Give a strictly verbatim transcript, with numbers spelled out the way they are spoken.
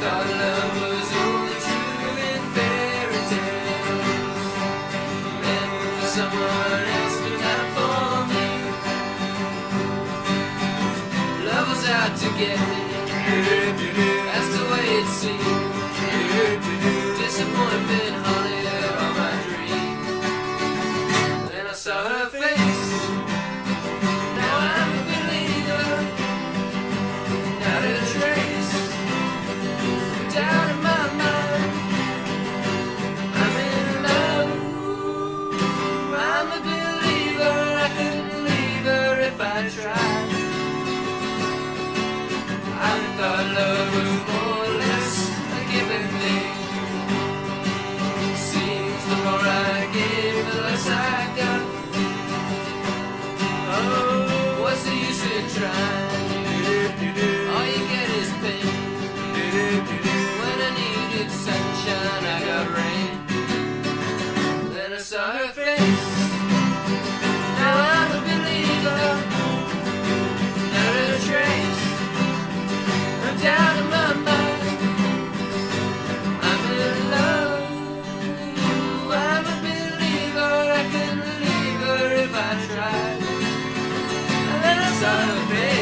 thought love was only true in fairy tales, meant for someone else but not for me. Love was out to get me, that's the way it seemed. Disappointment haunted all my dreams. Then I saw her face, now I'm a believer. Not a trace, doubt in my mind. I'm in love, I'm a believer. I couldn't leave her if I tried. I thought love was more or less a given thing. Seems the more I gave, the less I got. Oh, what's the use in trying? All you get is pain. When I needed sunshine, I got rain. Then I saw her face, now I'm a believer. Not a trace, no doubt in my mind. I'm in love, I'm a believer. I couldn't leave her if I tried. And then I saw her face.